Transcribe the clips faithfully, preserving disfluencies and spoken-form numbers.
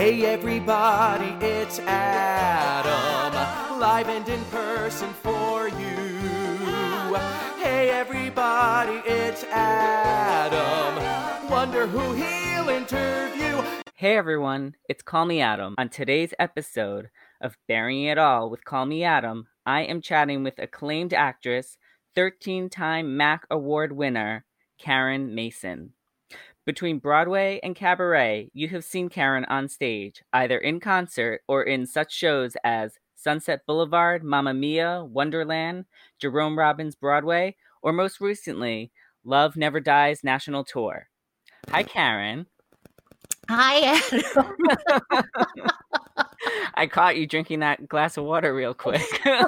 Hey everybody, it's Adam, live and in person for you. Hey everybody, it's Adam, wonder who he'll interview. Hey everyone, it's Call Me Adam. On today's episode of Burying It All with Call Me Adam, I am chatting with acclaimed actress, thirteen-time Mac Award winner, Karen Mason. Between Broadway and cabaret, you have seen Karen on stage, either in concert or in such shows as Sunset Boulevard, Mamma Mia, Wonderland, Jerome Robbins Broadway, or most recently, Love Never Dies National Tour. Hi, Karen. Hi, Adam. I caught you drinking that glass of water real quick.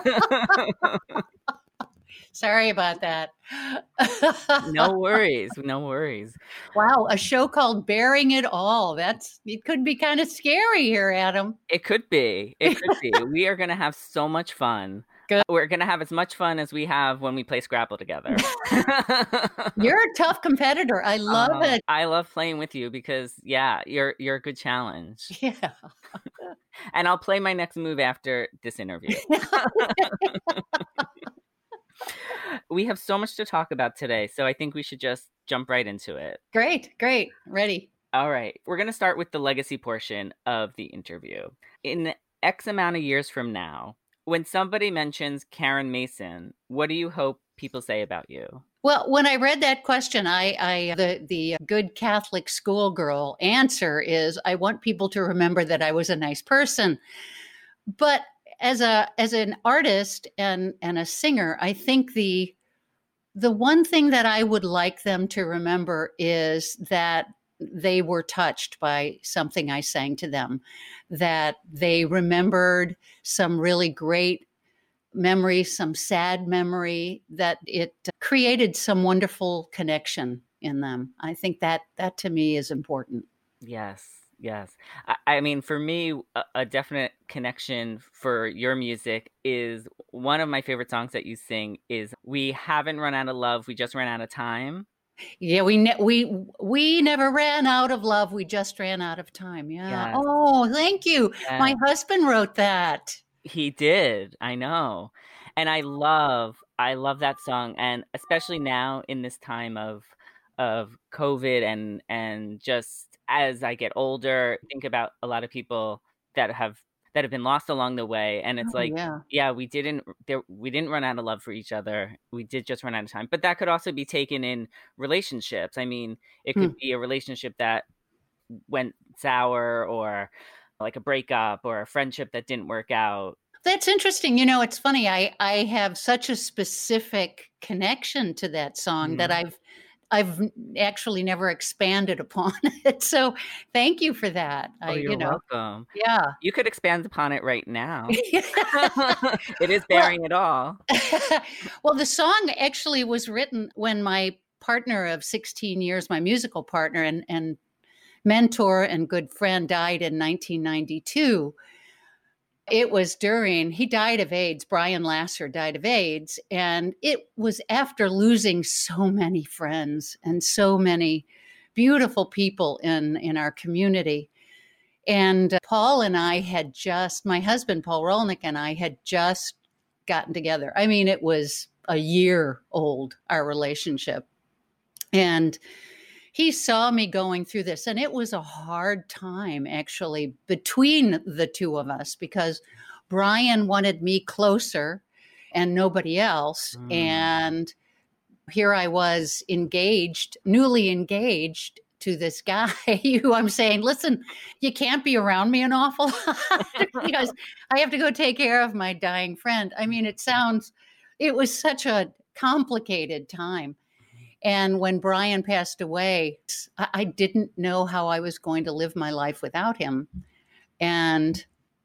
Sorry about that. No worries. No worries. Wow, a show called Bearing It All. That's it could be kind of scary here, Adam. It could be. It could be. We are going to have so much fun. Good. We're going to have as much fun as we have when we play Scrabble together. You're a tough competitor. I love um, it. I love playing with you because, yeah, you're you're a good challenge. Yeah. And I'll play my next move after this interview. We have so much to talk about today, so I think we should just jump right into it. Great, great. Ready. All right. We're going to start with the legacy portion of the interview. In X amount of years from now, when somebody mentions Karen Mason, what do you hope people say about you? Well, when I read that question, I, I the the good Catholic schoolgirl answer is I want people to remember that I was a nice person. But as a as an artist and and a singer, I think the the one thing that I would like them to remember is that they were touched by something I sang to them, that they remembered some really great memory, some sad memory, that it created some wonderful connection in them. I think that that to me is important. Yes. Yes. I, I mean, for me, a, a definite connection for your music is one of my favorite songs that you sing is We Haven't Run Out of Love, We Just Ran Out of Time. Yeah, we ne- we we never ran out of love. We just ran out of time. Yeah. Yes. Oh, thank you. Yes. My husband wrote that. He did. I know. And I love, I love that song. And especially now in this time of, of COVID and, and just as I get older, think about a lot of people that have, that have been lost along the way. And it's Oh, like, yeah. yeah, we didn't, there, we didn't run out of love for each other. We did just run out of time, but that could also be taken in relationships. I mean, it could Hmm. be a relationship that went sour or like a breakup or a friendship that didn't work out. That's interesting. You know, it's funny. I, I have such a specific connection to that song Mhm. that I've I've actually never expanded upon it. So thank you for that. Oh, I, you're you know, welcome. yeah. You could expand upon it right now. It is Bearing It All. Well, the song actually was written when my partner of sixteen years, my musical partner and, and mentor and good friend, died in nineteen ninety-two. It was during, he died of AIDS. Brian Lasser died of AIDS. And it was after losing so many friends and so many beautiful people in, in our community. And uh, Paul and I had just, my husband, Paul Rolnick, and I had just gotten together. I mean, it was a year old, our relationship. And he saw me going through this, and it was a hard time actually between the two of us because Brian wanted me closer and nobody else. Mm. And here I was engaged, newly engaged to this guy who I'm saying, listen, you can't be around me an awful lot because I have to go take care of my dying friend. I mean, it sounds, it was such a complicated time. And when Brian passed away, I I didn't know how I was going to live my life without him. And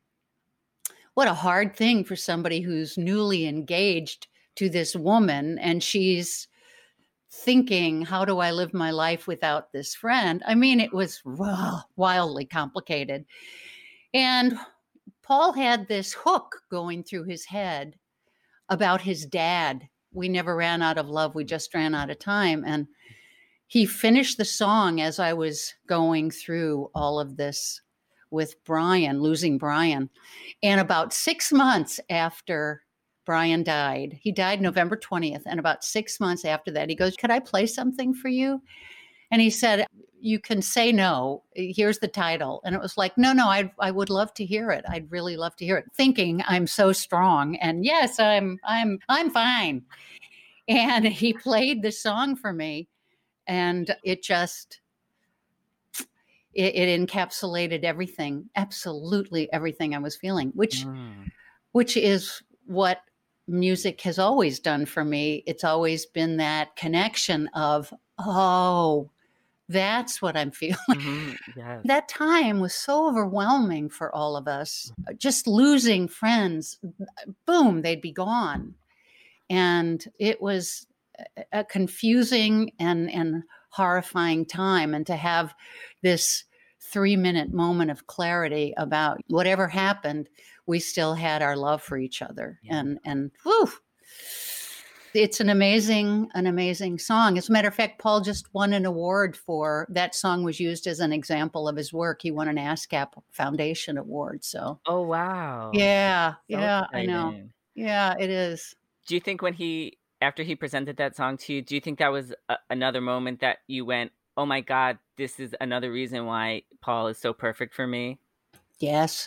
what a hard thing for somebody who's newly engaged to this woman and she's thinking, how do I live my life without this friend? I mean, it was well, wildly complicated. And Paul had this hook going through his head about his dad. We never ran out of love. We just ran out of time. And he finished the song as I was going through all of this with Brian, losing Brian. And about six months after Brian died, he died November twentieth. And about six months after that, he goes, could I play something for you? And he said, you can say no. Here's the title. And it was like, no, no, I I would love to hear it. I'd really love to hear it. Thinking I'm so strong. And yes, I'm I'm I'm fine. And he played the song for me. And it just it, it encapsulated everything, absolutely everything I was feeling, which Mm. which is what music has always done for me. It's always been that connection of, oh, that's what I'm feeling. Mhm. Yes. That time was so overwhelming for all of us. Just losing friends, boom, they'd be gone. And it was a- a confusing and, and horrifying time. And to have this three minute moment of clarity about whatever happened, we still had our love for each other. Yeah. And, and whew, it's an amazing, an amazing song. As a matter of fact, Paul just won an award for that song was used as an example of his work. He won an ASCAP Foundation award. So Oh, wow. yeah, So yeah, I know. exciting. Yeah, it is. Do you think when he, after he presented that song to you, do you think that was a, another moment that you went, oh my God, this is another reason why Paul is so perfect for me? Yes.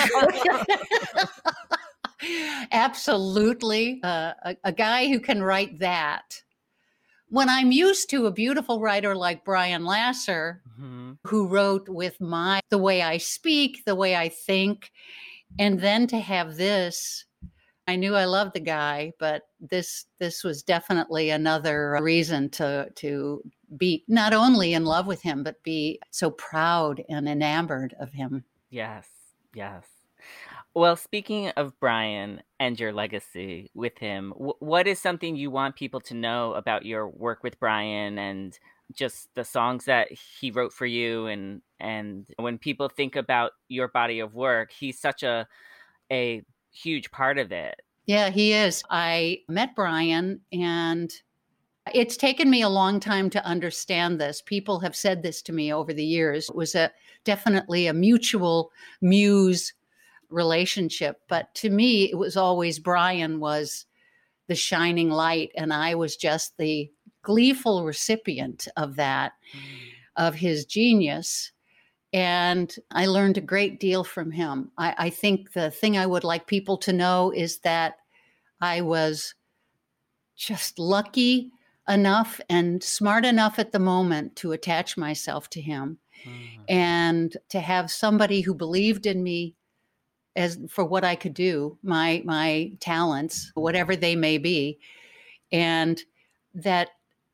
Absolutely. Uh, a, a guy who can write that. When I'm used to a beautiful writer like Brian Lasser, Mhm. who wrote with my, the way I speak, the way I think, and then to have this, I knew I loved the guy, but this, this was definitely another reason to, to be not only in love with him, but be so proud and enamored of him. Yes, yes. Well, speaking of Brian and your legacy with him, w- what is something you want people to know about your work with Brian and just the songs that he wrote for you? And and when people think about your body of work, he's such a a huge part of it. Yeah, he is. I met Brian, and it's taken me a long time to understand this. People have said this to me over the years. It was a definitely a mutual muse relationship, but to me, it was always Brian was the shining light, and I was just the gleeful recipient of that, of his genius. And I learned a great deal from him. I, I think the thing I would like people to know is that I was just lucky enough and smart enough at the moment to attach myself to him Mm. and to have somebody who believed in me as for what I could do, my my talents, whatever they may be, and that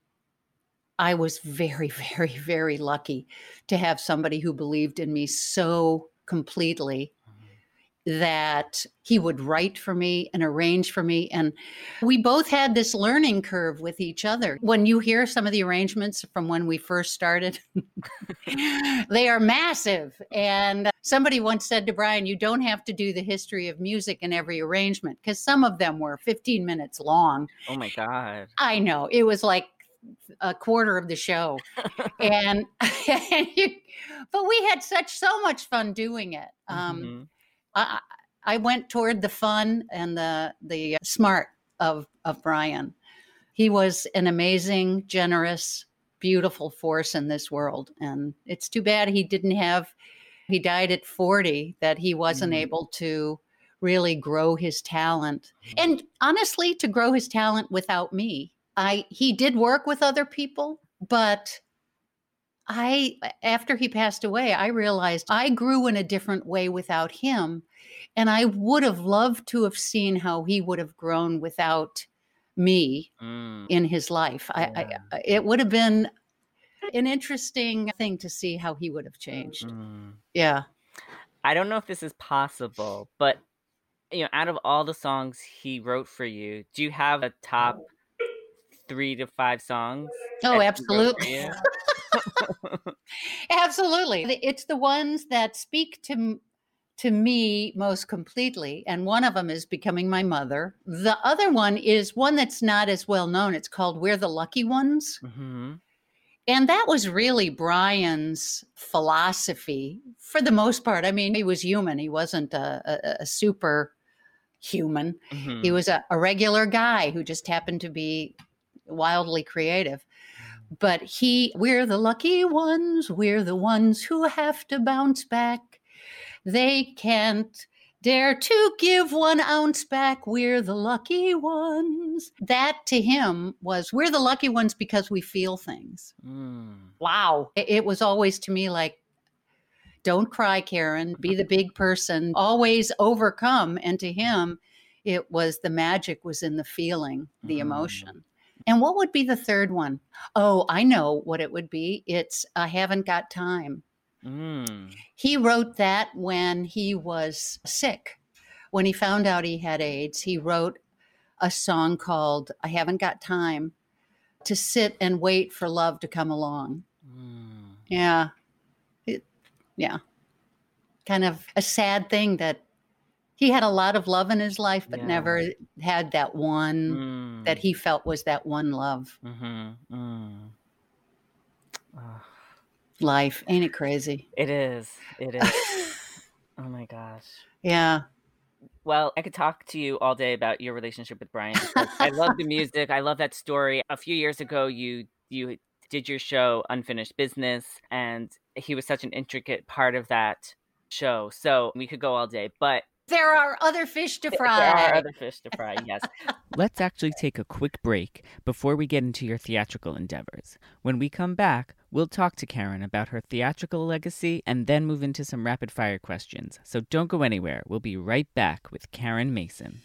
I was very, very, very lucky to have somebody who believed in me so completely that he would write for me and arrange for me. And we both had this learning curve with each other. When you hear some of the arrangements from when we first started, they are massive. And somebody once said to Brian, you don't have to do the history of music in every arrangement, because some of them were fifteen minutes long. Oh my God. I know. It was like a quarter of the show. and, and you, but we had such so much fun doing it. Um, Mhm. I, I went toward the fun and the the smart of of Brian. He was an amazing, generous, beautiful force in this world, and it's too bad he didn't have. He died at forty. That he wasn't Mhm. able to really grow his talent, and honestly, to grow his talent without me. I he did work with other people, but I, after he passed away, I realized I grew in a different way without him. And I would have loved to have seen how he would have grown without me Mm. in his life. I, Yeah. I, it would have been an interesting thing to see how he would have changed. Mm. Yeah. I don't know if this is possible, but you know, out of all the songs he wrote for you, do you have a top three to five songs? Oh, that he wrote for absolutely. you? Absolutely. It's the ones that speak to to me most completely. And one of them is Becoming My Mother. The other one is one that's not as well known. It's called We're the Lucky Ones. Mhm. And that was really Brian's philosophy for the most part. I mean, he was human. He wasn't a, a, a super human. Mhm. He was a, a regular guy who just happened to be wildly creative. But he, we're the lucky ones. We're the ones who have to bounce back. They can't dare to give one ounce back. We're the lucky ones. That to him was, we're the lucky ones because we feel things. Mm. Wow. It, it was always to me like, don't cry, Karen. Be the big person. Always overcome. And to him, it was the magic was in the feeling, the Mm. emotion. And what would be the third one? Oh, I know what it would be. It's I Haven't Got Time. Mm. He wrote that when he was sick. When he found out he had AIDS, he wrote a song called I Haven't Got Time to sit and wait for love to come along. Mm. Yeah. It, yeah. Kind of a sad thing that he had a lot of love in his life, but Yeah. never had that one Mm. that he felt was that one love. Mm-hmm. Mm. Oh, Life. Ain't it crazy? it is. It is. Oh my gosh. Yeah. Well, I could talk to you all day about your relationship with Brian because I love the music. I love that story. A few years ago, you you did your show Unfinished Business, and he was such an intricate part of that show. So we could go all day, but There are other fish to fry. there are other fish to fry, yes. Let's actually take a quick break before we get into your theatrical endeavors. When we come back, we'll talk to Karen about her theatrical legacy and then move into some rapid fire questions. So don't go anywhere. We'll be right back with Karen Mason.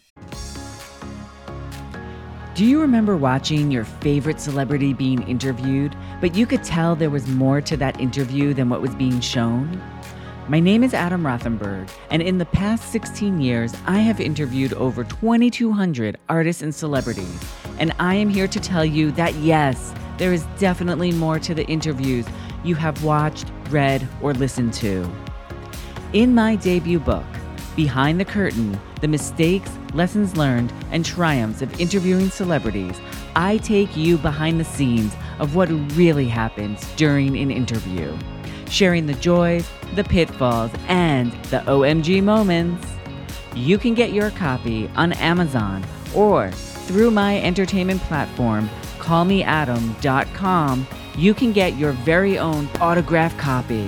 Do you remember watching your favorite celebrity being interviewed, but you could tell there was more to that interview than what was being shown? My name is Adam Rothenberg, and in the past sixteen years, I have interviewed over twenty-two hundred artists and celebrities. And I am here to tell you that yes, there is definitely more to the interviews you have watched, read, or listened to. In my debut book, Behind the Curtain, The Mistakes, Lessons Learned, and Triumphs of Interviewing Celebrities, I take you behind the scenes of what really happens during an interview, sharing the joys, the pitfalls, and the O M G moments. You can get your copy on Amazon or through my entertainment platform, call me adam dot com. You can get your very own autographed copy.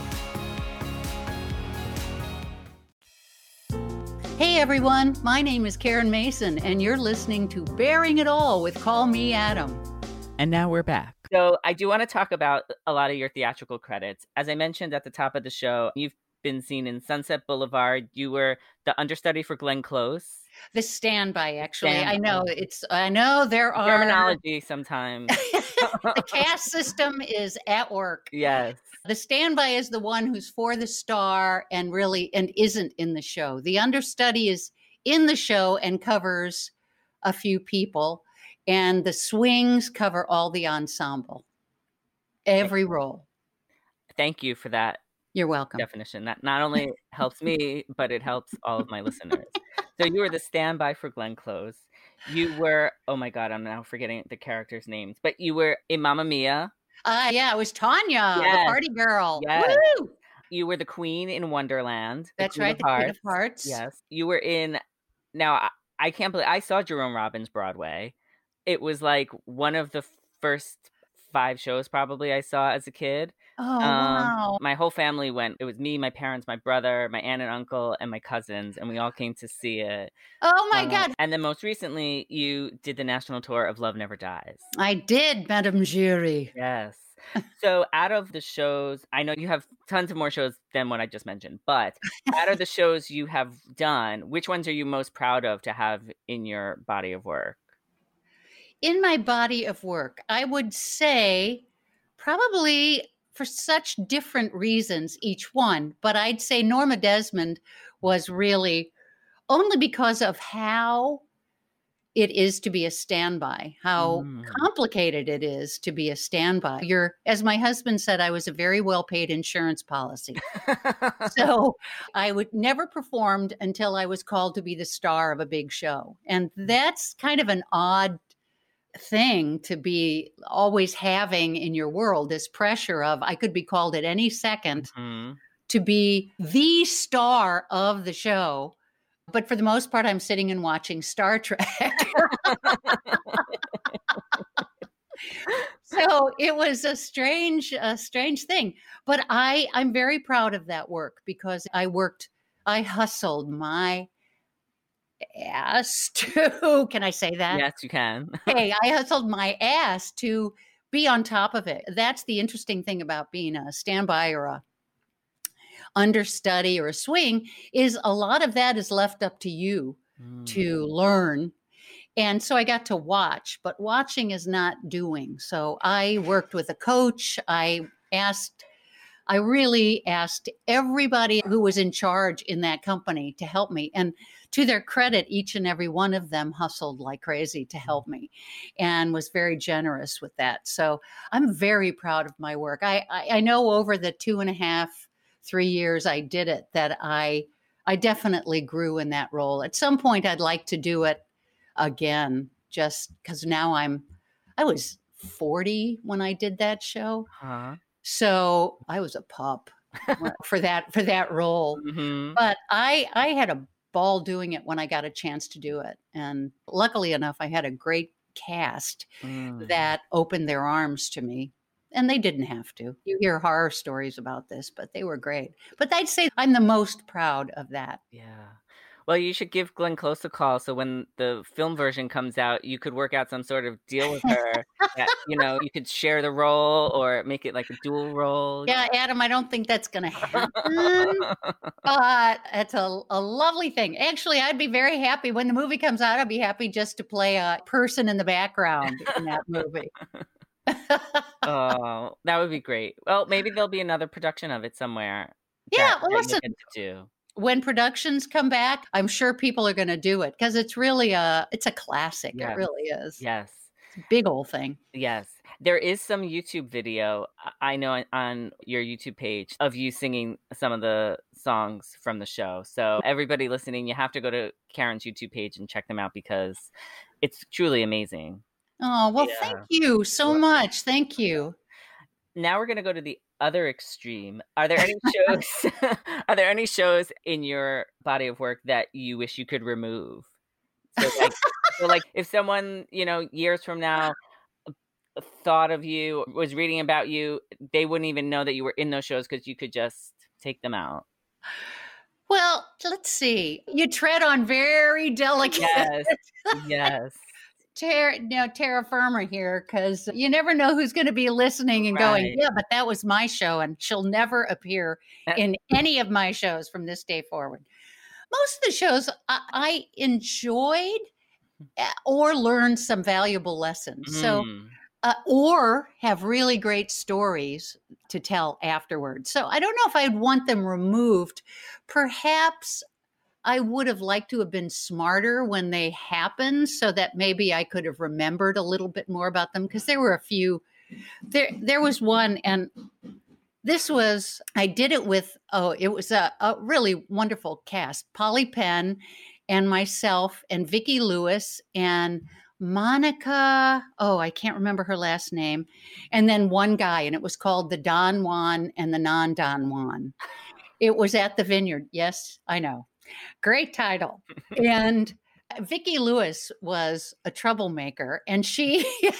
Hey everyone, my name is Karen Mason, and you're listening to Bearing It All with Call Me Adam. And now we're back. So I do want to talk about a lot of your theatrical credits. As I mentioned at the top of the show, you've been seen in Sunset Boulevard. You were the understudy for Glenn Close. The Standby, actually. Standby. I know it's. I know there are Terminology sometimes. the cast system is at work. Yes. The Standby is the one who's for the star and really and isn't in the show. The understudy is in the show and covers a few people, and the swings cover all the ensemble, every role. Thank you for that You're welcome. definition. That not only helps me, but it helps all of my listeners. So you were the standby for Glenn Close. You were, oh my God, I'm now forgetting the characters' names, but you were in Mamma Mia. Uh, yeah, it was Tanya, Yes. the party girl. Yes. Woo! You were the queen in Wonderland. the That's Queen right, of the Queen of Hearts. Hearts. Yes. You were in, now I, I can't believe, I saw Jerome Robbins Broadway. It was like one of the first five shows probably I saw as a kid. Oh, Um, wow. My whole family went. It was me, my parents, my brother, my aunt and uncle, and my cousins, and we all came to see it. Oh, my Um, God. And then most recently, you did the national tour of Love Never Dies. I did, Madame Jury. Yes. So out of the shows, I know you have tons of more shows than what I just mentioned, but out of the shows you have done, which ones are you most proud of to have in your body of work? In my body of work, I would say probably for such different reasons, each one, but I'd say Norma Desmond was really only because of how it is to be a standby, how Mm. complicated it is to be a standby. You're, as my husband said, I was a very well-paid insurance policy. So I would never performed until I was called to be the star of a big show. And that's kind of an odd thing to be always having in your world, this pressure of I could be called at any second Hmm. to be the star of the show. But for the most part, I'm sitting and watching Star Trek. So it was a strange, a strange thing. But I, I'm very proud of that work because I worked, I hustled my ass to, can I say that? Yes, you can. Hey, I hustled my ass to be on top of it. That's the interesting thing about being a standby or a understudy or a swing is a lot of that is left up to you Mm. to learn. And so I got to watch, but watching is not doing. So I worked with a coach. I asked, I really asked everybody who was in charge in that company to help me. And to their credit, each and every one of them hustled like crazy to help me and was very generous with that. So I'm very proud of my work. I, I, I know over the two and a half, three years I did it that I I definitely grew in that role. At some point, I'd like to do it again, just because now I'm, I was forty when I did that show. Huh? So I was a pup for that, for that role. Hmm. But I, I had a ball doing it when I got a chance to do it. And luckily enough, I had a great cast Mm. that opened their arms to me. And they didn't have to. You hear horror stories about this, but they were great. But I'd say I'm the most proud of that. Yeah. Well, you should give Glenn Close a call so when the film version comes out, you could work out some sort of deal with her that, you know, you could share the role or make it like a dual role. Yeah, Adam, I don't think that's going to happen, but it's a, a lovely thing. Actually, I'd be very happy when the movie comes out. I'd be happy just to play a person in the background in that movie. Oh, that would be great. Well, maybe there'll be another production of it somewhere. Yeah, that- well, that you'll listen. get to do. When productions come back, I'm sure people are going to do it because it's really a it's a classic. Yeah. It really is. Yes. It's a big old thing. Yes. There is some YouTube video, I I know on- on your YouTube page, of you singing some of the songs from the show. So everybody listening, you have to go to Karen's YouTube page and check them out because it's truly amazing. Oh, well, Yeah. thank you so Well- much. Thank you. Now we're going to go to the other extreme. Are there any shows are there any shows in your body of work that you wish you could remove? So like, so like if someone, you know, years from now thought of you, was reading about you, they wouldn't even know that you were in those shows because you could just take them out. Well, let's see. You tread on very delicate Yes. Yes. Tara, now Tara Firmer here, because you never know who's going to be listening and going, Right. yeah, but that was my show, and she'll never appear in any of my shows from this day forward. Most of the shows I, I enjoyed eh, or learned some valuable lessons. So, Mm. uh, or have really great stories to tell afterwards. So I don't know if I'd want them removed. Perhaps I would have liked to have been smarter when they happened so that maybe I could have remembered a little bit more about them because there were a few. There, there was one, and this was, I did it with, oh, it was a, a really wonderful cast. Polly Penn and myself and Vicki Lewis and Monica, oh, I can't remember her last name. And then one guy, and it was called The Don Juan and the Non-Don Juan. It was at the Vineyard. Yes, I know. Great title. And Vicki Lewis was a troublemaker, and she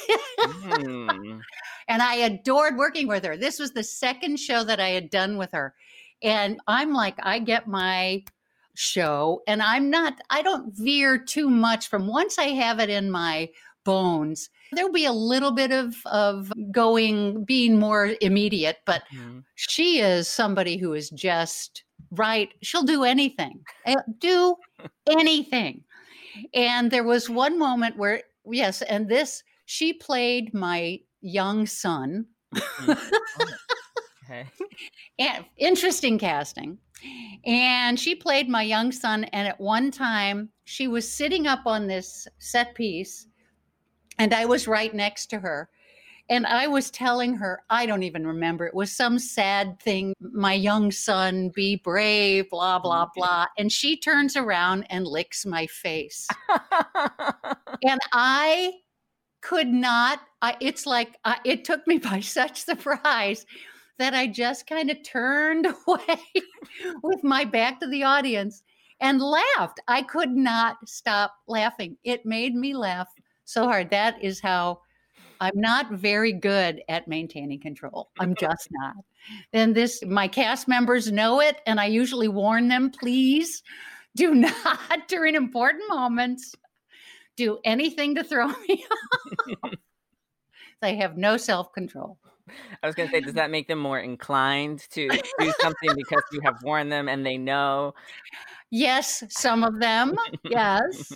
Mm. and I adored working with her. This was the second show that I had done with her. And I'm like, I get my show, and I'm not, I don't veer too much from once I have it in my bones. There'll be a little bit of, of going, being more immediate, but Mhm. she is somebody who is just right. She'll do anything, Uh, do anything. And there was one moment where, yes, and this, she played my young son. Mhm. Okay. And interesting casting. And she played my young son. And at one time, she was sitting up on this set piece, and I was right next to her. And I was telling her, I don't even remember, it was some sad thing, my young son, be brave, blah, blah, blah. And she turns around and licks my face. And I could not, I, it's like, I, it took me by such surprise that I just kind of turned away with my back to the audience and laughed. I could not stop laughing. It made me laugh so hard. That is how I'm not very good at maintaining control. I'm just not. And this, my cast members know it, and I usually warn them, please do not, during important moments, do anything to throw me off. They have no self-control. I was going to say, does that make them more inclined to do something because you have warned them and they know? Yes, some of them. Yes.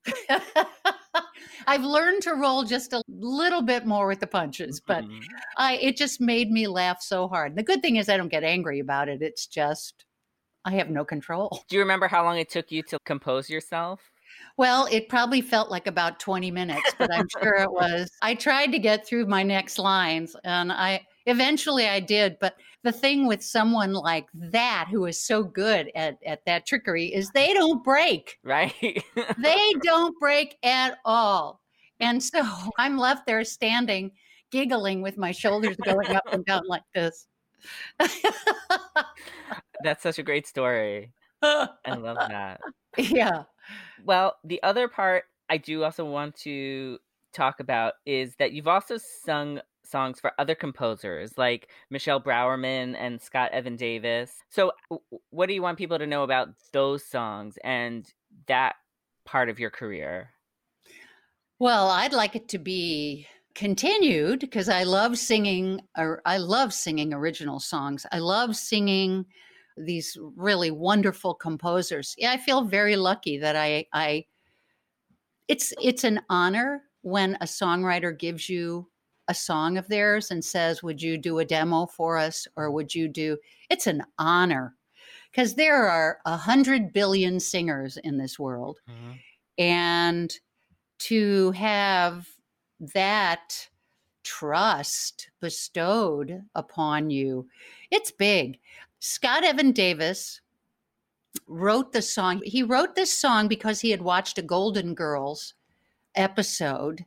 I've learned to roll just a little bit more with the punches, but Mhm. I it just made me laugh so hard. The good thing is I don't get angry about it. It's just I have no control. Do you remember how long it took you to compose yourself? Well, it probably felt like about twenty minutes, but I'm sure it was. I tried to get through my next lines, and I eventually I did. But the thing with someone like that who is so good at, at that trickery is they don't break. Right? They don't break at all. And so I'm left there standing, giggling with my shoulders going up and down like this. That's such a great story. I love that. Yeah. Well, the other part I do also want to talk about is that you've also sung songs for other composers like Michelle Browerman and Scott Evan Davis. So w- what do you want people to know about those songs and that part of your career? Well, I'd like it to be continued because I love singing or I love singing original songs. I love singing these really wonderful composers. Yeah, I feel very lucky that I I it's it's an honor when a songwriter gives you a song of theirs and says, "Would you do a demo for us?" or "Would you do?" It's an honor because there are a hundred billion singers in this world, Mhm. and to have that trust bestowed upon you, it's big. Scott Evan Davis wrote the song. He wrote this song because he had watched a Golden Girls episode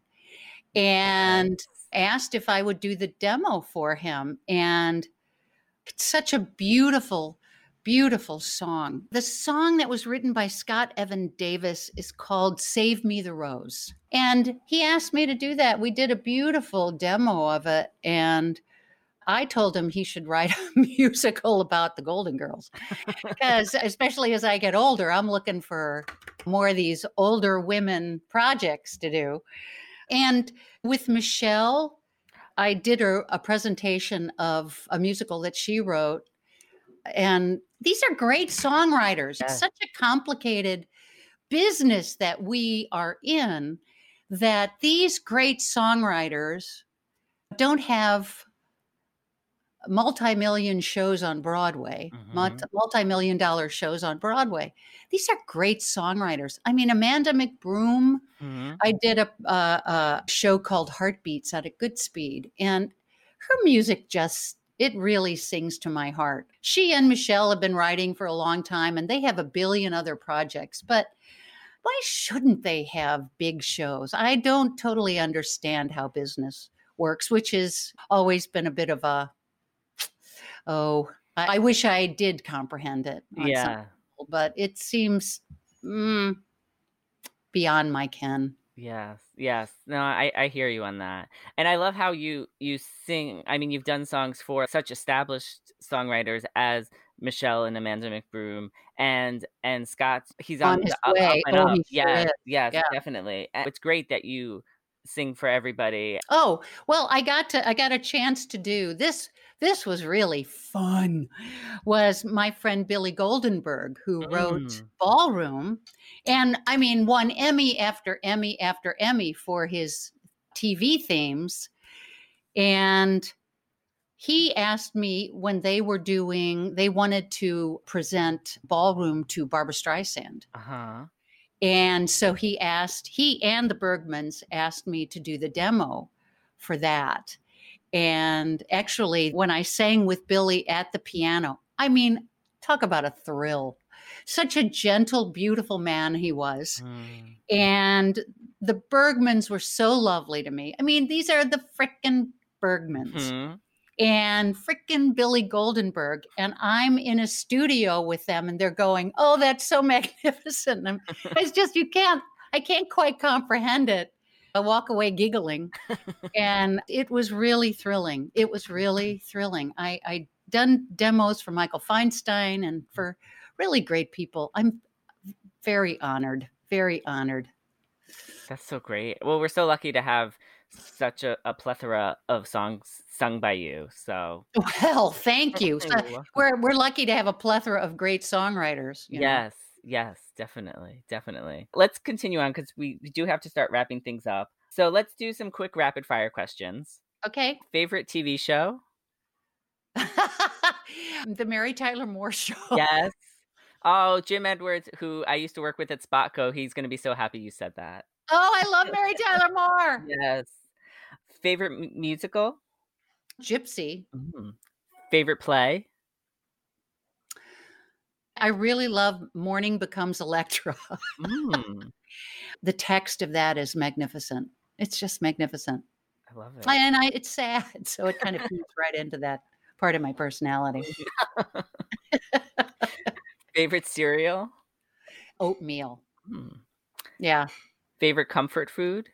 and asked if I would do the demo for him. And it's such a beautiful, beautiful song. The song that was written by Scott Evan Davis is called Save Me the Rose. And he asked me to do that. We did a beautiful demo of it. And I told him he should write a musical about the Golden Girls. Because especially as I get older, I'm looking for more of these older women projects to do. And with Michelle, I did a, a presentation of a musical that she wrote. And these are great songwriters. Yeah. It's such a complicated business that we are in that these great songwriters don't have multi-million shows on Broadway, Mhm. multi- multi-million dollar shows on Broadway. These are great songwriters. I mean, Amanda McBroom, Mhm. I did a, a, a show called Heartbeats at a Goodspeed, and her music just, it really sings to my heart. She and Michelle have been writing for a long time, and they have a billion other projects, but why shouldn't they have big shows? I don't totally understand how business works, which has always been a bit of a, oh, I, I wish I did comprehend it on some Yeah. level, but it seems mm, beyond my ken. Yes, yes. No, I, I hear you on that. And I love how you you sing. I mean, you've done songs for such established songwriters as Michelle and Amanda McBroom and and Scott. He's on, On his the up, up way. and Oh, up. he sure Yes, is. yes, Yeah. definitely. And it's great that you sing for everybody. Oh, well, I got to I got a chance to do this. This was really fun. Was my friend Billy Goldenberg, who wrote Mm. Ballroom, and I mean won Emmy after Emmy after Emmy for his T V themes. And he asked me when they were doing, they wanted to present Ballroom to Barbra Streisand. Uh-huh. And so he asked, he and the Bergmans asked me to do the demo for that. And actually, when I sang with Billy at the piano, I mean, talk about a thrill. such a gentle, beautiful man he was. Mm. And the Bergmans were so lovely to me. I mean, these are the frickin' Bergmans. Mhm. And frickin' Billy Goldenberg. And I'm in a studio with them and they're going, oh, that's so magnificent. And it's just, you can't, I can't quite comprehend it. I walk away giggling. And it was really thrilling. It was really thrilling. I, I done demos for Michael Feinstein and for really great people. I'm very honored, very honored. That's so great. Well, we're so lucky to have such a, a plethora of songs sung by you. So Well, thank you. So You're welcome. we're we're lucky to have a plethora of great songwriters. You know? Yes, yes, definitely, definitely. Let's continue on because we, we do have to start wrapping things up. So let's do some quick rapid fire questions. Okay. Favorite T V show? The Mary Tyler Moore Show. Yes. Oh, Jim Edwards, who I used to work with at Spotco, he's going to be so happy you said that. Oh, I love Mary Tyler Moore. Yes. Favorite m- musical? Gypsy. Mm. Favorite play? I really love Morning Becomes Electra. Mm. The text of that is magnificent. It's just magnificent. I love it. And I, it's sad. So it kind of feeds right into that part of my personality. Favorite cereal? Oatmeal. Mm. Yeah. Favorite comfort food?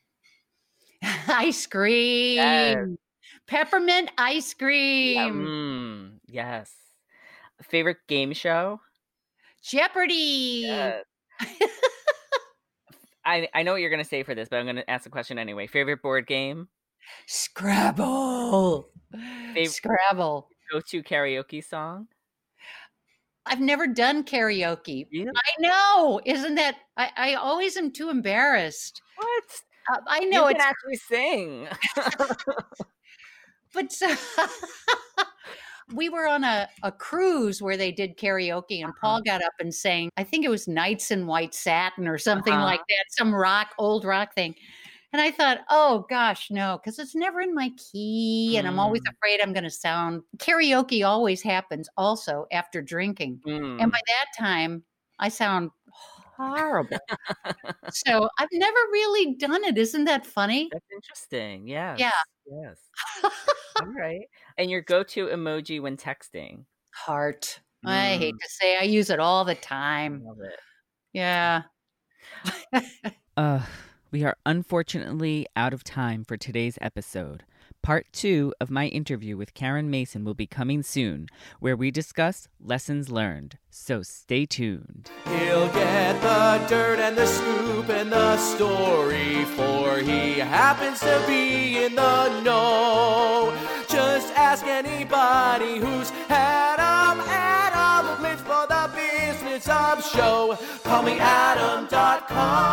Ice cream. Yes. Peppermint ice cream. Yeah, mm, yes. Favorite game show? Jeopardy. Yes. I, I know what you're going to say for this, but I'm going to ask the question anyway. Favorite board game? Scrabble. Fav- Scrabble. Go-to karaoke song? I've never done karaoke. Really? I know. Isn't that? I, I always am too embarrassed. What? Uh, I know you it's can actually sing. but so, we were on a, a cruise where they did karaoke and Paul got up and sang, I think it was Nights in White Satin or something Uh-huh. like that, some rock, old rock thing. And I thought, oh gosh, no, because it's never in my key. And I'm always Mm. afraid I'm going to sound. Karaoke always happens also after drinking. Mm. And by that time, I sound horrible. So I've never really done it. Isn't that funny? That's interesting. Yes. Yeah. Yes. All right. And your go-to emoji when texting? Heart. I hate Mm. to say I use it all the I time. love it. Yeah. Uh, we are unfortunately out of time for today's episode. Part two of my interview with Karen Mason will be coming soon, where we discuss lessons learned. So stay tuned. He'll get the dirt and the scoop and the story, for he happens to be in the know. Just ask anybody who's had 'em. Adam lives for the business of show. Call me Adam dot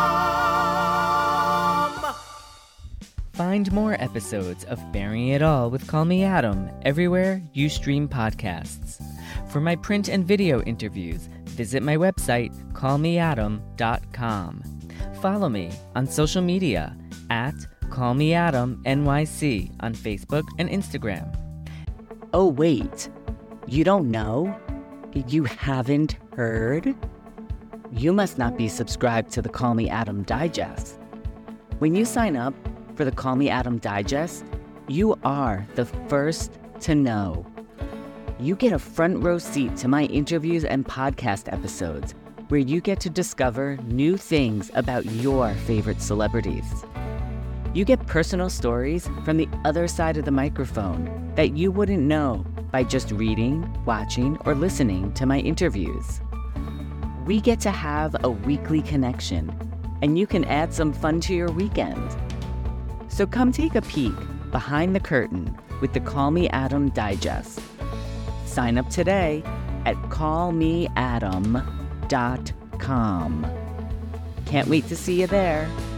com. Find more episodes of Bearing It All with Call Me Adam everywhere you stream podcasts. For my print and video interviews, visit my website, call me adam dot com. Follow me on social media at Call Me Adam N Y C on Facebook and Instagram. Oh, wait. You don't know? You haven't heard? You must not be subscribed to the Call Me Adam Digest. When you sign up for the Call Me Adam Digest, you are the first to know. You get a front row seat to my interviews and podcast episodes, where you get to discover new things about your favorite celebrities. You get personal stories from the other side of the microphone that you wouldn't know by just reading, watching, or listening to my interviews. We get to have a weekly connection, and you can add some fun to your weekend. So come take a peek behind the curtain with the Call Me Adam Digest. Sign up today at call me adam dot com. Can't wait to see you there.